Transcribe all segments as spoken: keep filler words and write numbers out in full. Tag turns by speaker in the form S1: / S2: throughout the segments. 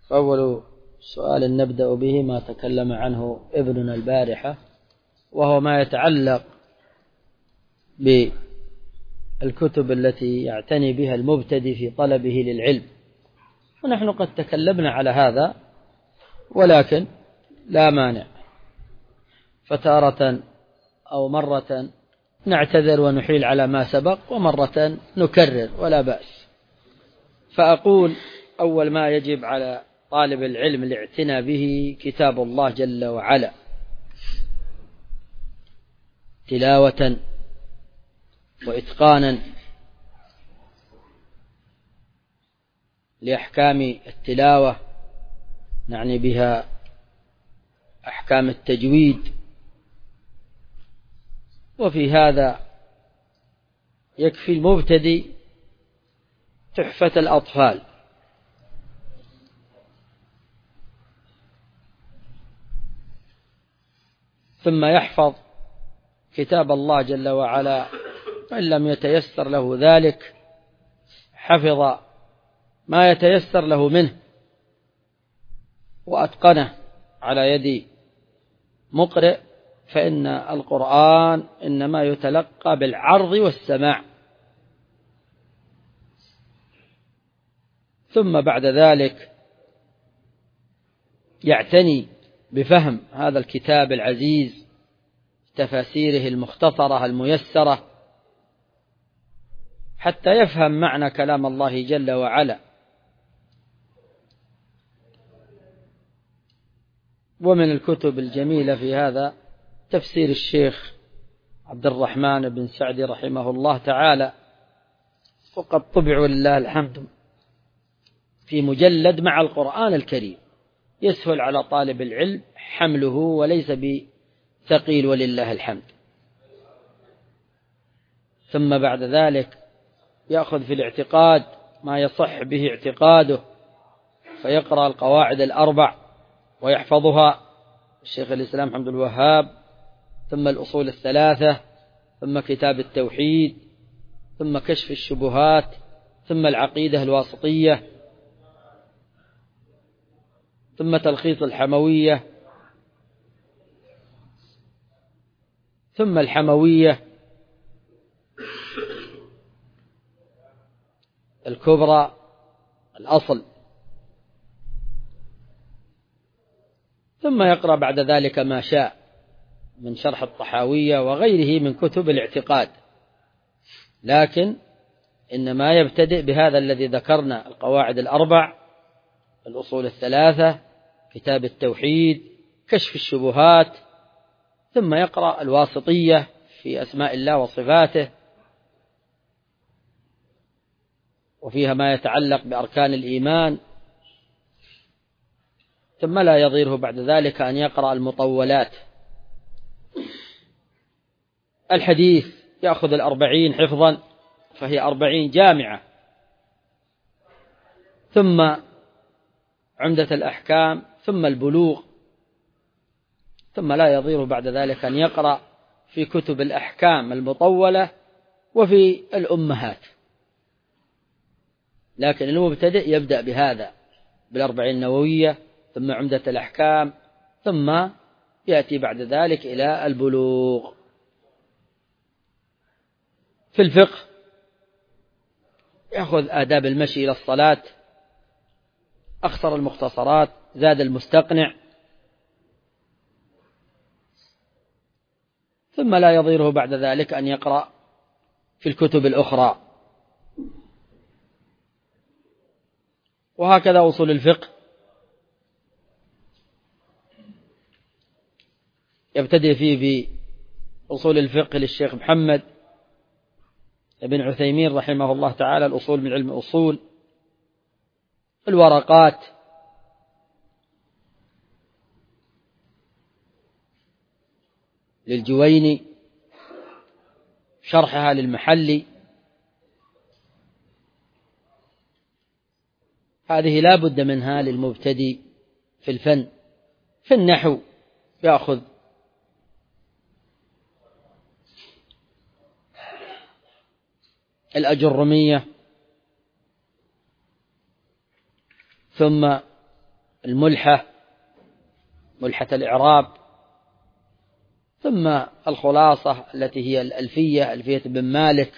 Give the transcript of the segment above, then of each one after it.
S1: فأول سؤال نبدأ به ما تكلم عنه ابننا البارحة، وهو ما يتعلق بالكتب التي يعتني بها المبتدئ في طلبه للعلم. ونحن قد تكلمنا على هذا، ولكن لا مانع فتارة أو مرة نعتذر ونحيل على ما سبق، ومرة نكرر ولا بأس. فأقول أول ما يجب على طالب العلم الاعتناء به كتاب الله جل وعلا تلاوة وإتقانا لأحكام التلاوة، نعني بها أحكام التجويد. وفي هذا يكفي المبتدئ تحفة الأطفال، ثم يحفظ كتاب الله جل وعلا، وإن لم يتيسر له ذلك حفظ ما يتيسر له منه وأتقنه على يد مقرئ، فإن القرآن إنما يتلقى بالعرض والسماع. ثم بعد ذلك يعتني بفهم هذا الكتاب العزيز، تفاسيره المختصرة الميسرة، حتى يفهم معنى كلام الله جل وعلا. ومن الكتب الجميلة في هذا تفسير الشيخ عبد الرحمن بن سعدي رحمه الله تعالى، وقد طبع ولله الحمد في مجلد مع القرآن الكريم، يسهل على طالب العلم حمله وليس بثقيل ولله الحمد. ثم بعد ذلك يأخذ في الاعتقاد ما يصح به اعتقاده، فيقرأ القواعد الأربع ويحفظها الشيخ الإسلام محمد الوهاب، ثم الأصول الثلاثة، ثم كتاب التوحيد، ثم كشف الشبهات، ثم العقيدة الواسطية، ثم تلخيص الحموية، ثم الحموية الكبرى الأصل، ثم يقرأ بعد ذلك ما شاء من شرح الطحاوية وغيره من كتب الاعتقاد. لكن إنما يبتدئ بهذا الذي ذكرنا: القواعد الأربع، الأصول الثلاثة، كتاب التوحيد، كشف الشبهات، ثم يقرأ الواسطية في أسماء الله وصفاته، وفيها ما يتعلق بأركان الإيمان. ثم لا يضيره بعد ذلك أن يقرأ المطولات. الحديث يأخذ الأربعين حفظا، فهي أربعين جامعة. ثم عمدة الأحكام، ثم البلوغ. ثم لا يضيره بعد ذلك أن يقرأ في كتب الأحكام المطولة وفي الأمهات. لكن المبتدئ يبدأ بهذا، بالأربعين النووية، ثم عمدة الأحكام، ثم يأتي بعد ذلك إلى البلوغ. في الفقه يأخذ آداب المشي إلى الصلاة، أختصر المختصرات، زاد المستقنع. ثم لا يضيره بعد ذلك أن يقرأ في الكتب الأخرى. وهكذا أصول الفقه يبتدئ فيه بأصول الفقه للشيخ محمد بن عثيمين رحمه الله تعالى، الأصول من علم الأصول. الورقات للجويني، شرحها للمحلي. هذه لا بد منها للمبتدئ في الفن. في النحو يأخذ الأجرمية، ثم الملحة، ملحة الإعراب، ثم الخلاصة التي هي الألفية، ألفية بن مالك.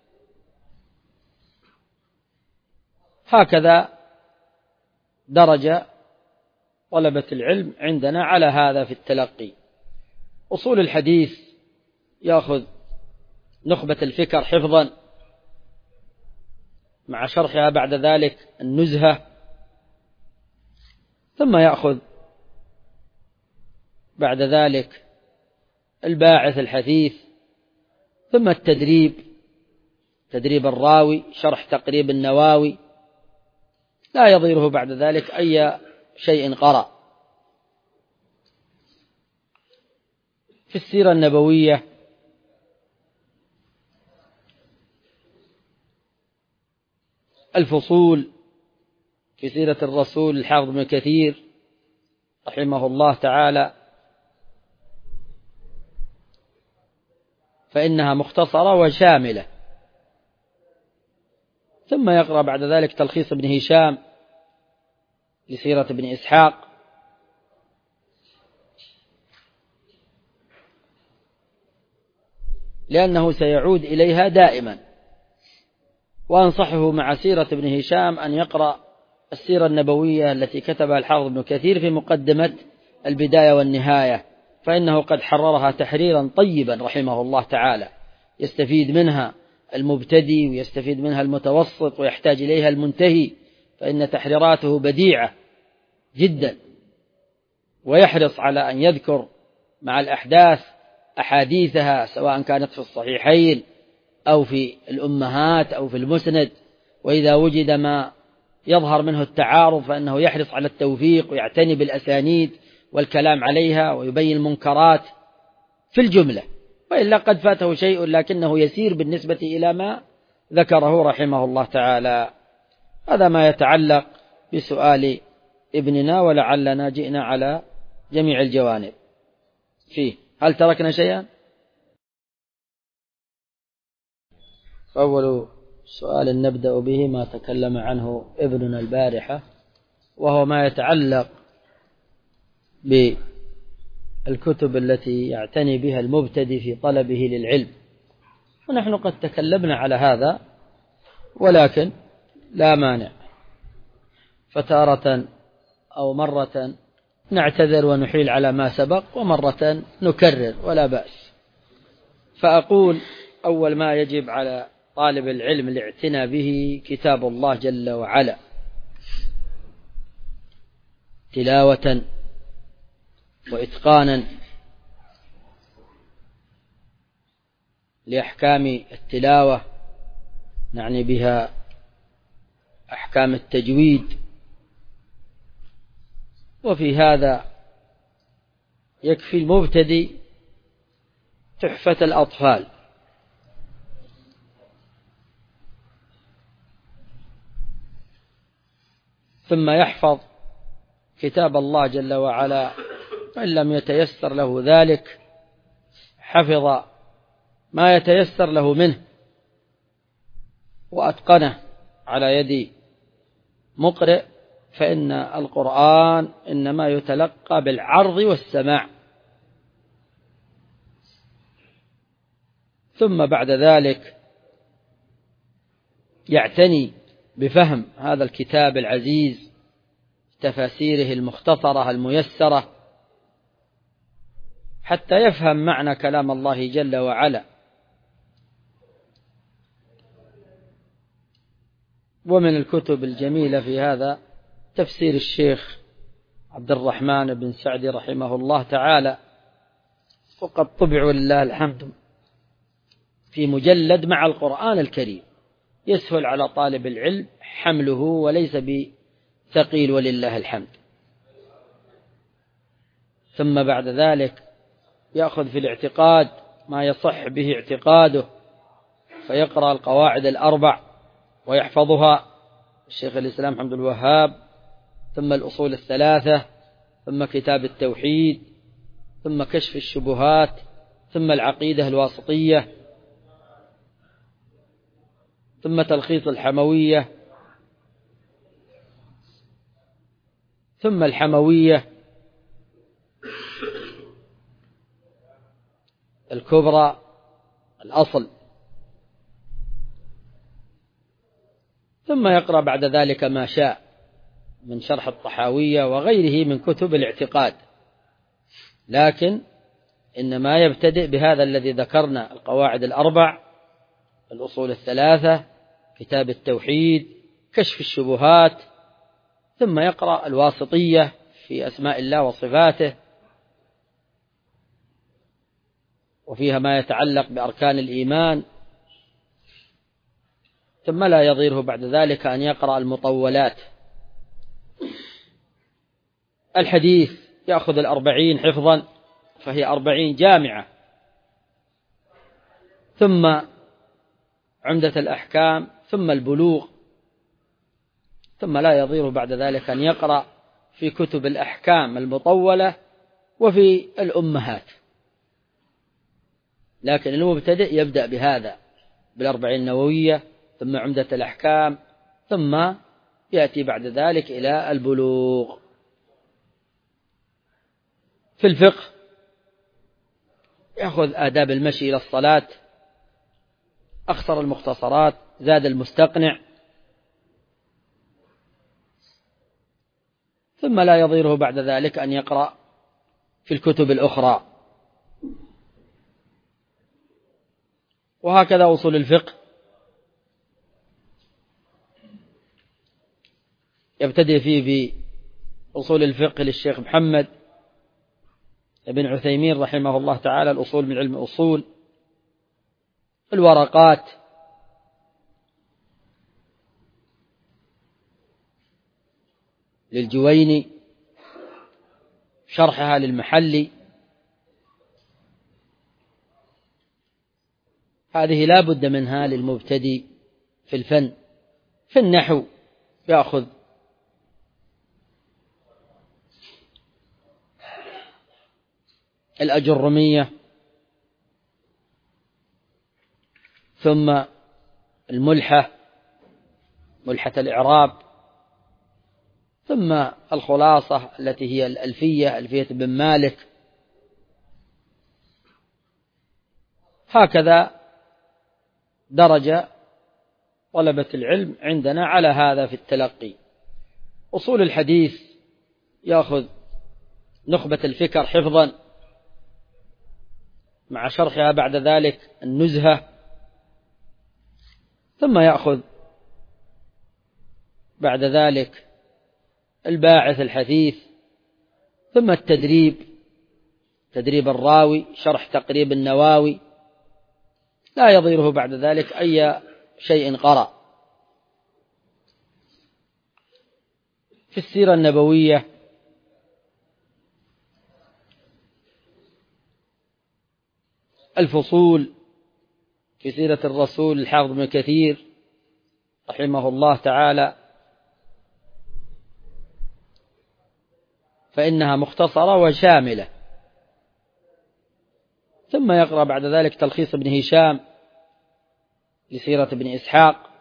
S1: هكذا درج طلبة العلم عندنا على هذا في التلقي. أصول الحديث يأخذ نخبة الفكر حفظا، مع شرحها بعد ذلك النزهة، ثم يأخذ بعد ذلك الباعث الحثيث، ثم التدريب، تدريب الراوي، شرح تقريب النواوي، لا يضيره بعد ذلك أي شيء قرأ. في السيرة النبوية الفصول في سيرة الرسول الحافظ ابن كثير رحمه الله تعالى، فإنها مختصرة وشاملة. ثم يقرأ بعد ذلك تلخيص ابن هشام لسيرة ابن إسحاق، لأنه سيعود إليها دائما. وأنصحه مع سيرة ابن هشام أن يقرأ السيرة النبوية التي كتبها الحافظ ابن كثير في مقدمة البداية والنهاية، فإنه قد حررها تحريرا طيبا رحمه الله تعالى، يستفيد منها المبتدئ ويستفيد منها المتوسط ويحتاج إليها المنتهي، فإن تحريراته بديعة جدا، ويحرص على أن يذكر مع الأحداث أحاديثها سواء كانت في الصحيحين أو في الأمهات أو في المسند، وإذا وجد ما يظهر منه التعارض فإنه يحرص على التوفيق ويعتني بالأسانيد والكلام عليها ويبين المنكرات في الجملة، وإلا قد فاته شيء لكنه يسير بالنسبة إلى ما ذكره رحمه الله تعالى. هذا ما يتعلق بسؤال ابننا، ولعلنا جئنا على جميع الجوانب فيه. هل تركنا شيئا؟ أول سؤال نبدأ به ما تكلم عنه ابننا البارحة، وهو ما يتعلق بالكتب التي يعتني بها المبتدئ في طلبه للعلم. ونحن قد تكلمنا على هذا، ولكن لا مانع فتارة أو مرة نعتذر ونحيل على ما سبق، ومرة نكرر ولا بأس. فأقول أول ما يجب على طالب العلم الاعتناء به كتاب الله جل وعلا تلاوة وإتقانا لأحكام التلاوة، نعني بها أحكام التجويد. وفي هذا يكفي المبتدئ تحفة الأطفال، ثم يحفظ كتاب الله جل وعلا، وإن لم يتيسر له ذلك حفظ ما يتيسر له منه وأتقنه على يد مقرئ، فإن القرآن إنما يتلقى بالعرض والسماع. ثم بعد ذلك يعتني بفهم هذا الكتاب العزيز، تفاسيره المختصرة الميسرة، حتى يفهم معنى كلام الله جل وعلا. ومن الكتب الجميلة في هذا تفسير الشيخ عبد الرحمن بن سعدي رحمه الله تعالى، وقد طبع ولله الحمد في مجلد مع القرآن الكريم، يسهل على طالب العلم حمله وليس بثقيل ولله الحمد. ثم بعد ذلك يأخذ في الاعتقاد ما يصح به اعتقاده، فيقرأ القواعد الأربع ويحفظها الشيخ الإسلام حمد الوهاب، ثم الأصول الثلاثة، ثم كتاب التوحيد، ثم كشف الشبهات، ثم العقيدة الواسطية، ثم تلخيص الحموية، ثم الحموية الكبرى الأصل، ثم يقرأ بعد ذلك ما شاء من شرح الطحاوية وغيره من كتب الاعتقاد، لكن إنما يبتدئ بهذا الذي ذكرنا: القواعد الأربع، الأصول الثلاثة، كتاب التوحيد، كشف الشبهات، ثم يقرأ الواسطية في أسماء الله وصفاته، وفيها ما يتعلق بأركان الإيمان، ثم لا يضيره بعد ذلك أن يقرأ المطولات. الحديث يأخذ الأربعين حفظا، فهي أربعين جامعة، ثم عمدة الأحكام، ثم البلوغ، ثم لا يضيره بعد ذلك أن يقرأ في كتب الأحكام المطولة وفي الأمهات، لكن المبتدئ يبدأ بهذا، بالأربعين النووية، ثم عمدة الأحكام، ثم يأتي بعد ذلك إلى البلوغ. في الفقه يأخذ آداب المشي إلى الصلاة، أختصر المختصرات، زاد المستقنع، ثم لا يضيره بعد ذلك أن يقرأ في الكتب الأخرى. وهكذا أصول الفقه يبتدئ فيه بأصول الفقه للشيخ محمد بن عثيمين رحمه الله تعالى، الأصول من علم أصول، الورقات للجويني، شرحها للمحلي. هذه لا بد منها للمبتدئ في الفن. في النحو يأخذ الأجرمية، ثم الملحة، ملحة الإعراب، ثم الخلاصة التي هي الألفية، ألفية بن مالك. هكذا درج طلبة العلم عندنا على هذا في التلقي. أصول الحديث يأخذ نخبة الفكر حفظا، مع شرحها بعد ذلك النزهة، ثم يأخذ بعد ذلك الباعث الحثيث، ثم التدريب، تدريب الراوي، شرح تقريب النواوي، لا يضيره بعد ذلك أي شيء قرأ. في السيرة النبوية الفصول في سيرة الرسول الحافظ بن كثير رحمه الله تعالى، فإنها مختصرة وشاملة. ثم يقرأ بعد ذلك تلخيص ابن هشام لسيرة ابن إسحاق،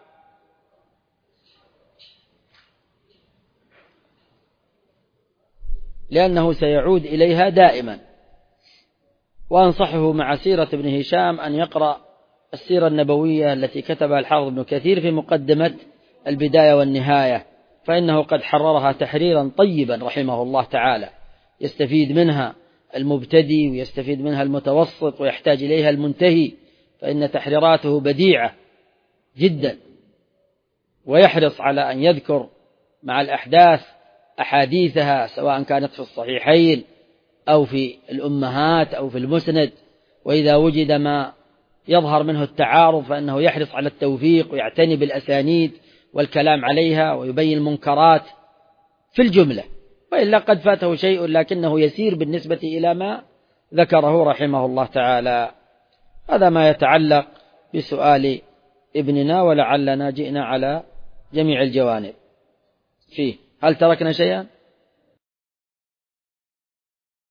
S1: لأنه سيعود إليها دائما. وأنصحه مع سيرة ابن هشام أن يقرأ السيرة النبوية التي كتبها الحافظ ابن كثير في مقدمة البداية والنهاية، فإنه قد حررها تحريرا طيبا رحمه الله تعالى، يستفيد منها المبتدئ ويستفيد منها المتوسط ويحتاج إليها المنتهي، فإن تحريراته بديعة جدا، ويحرص على أن يذكر مع الأحداث أحاديثها، سواء كانت في الصحيحين أو في الأمهات أو في المسند، وإذا وجد ما يظهر منه التعارض فإنه يحرص على التوفيق ويعتني بالأسانيد والكلام عليها ويبين المنكرات في الجملة، وإلا قد فاته شيء لكنه يسير بالنسبة إلى ما ذكره رحمه الله تعالى. هذا ما يتعلق بسؤال ابننا، ولعلنا جئنا على جميع الجوانب فيه. هل تركنا شيئا؟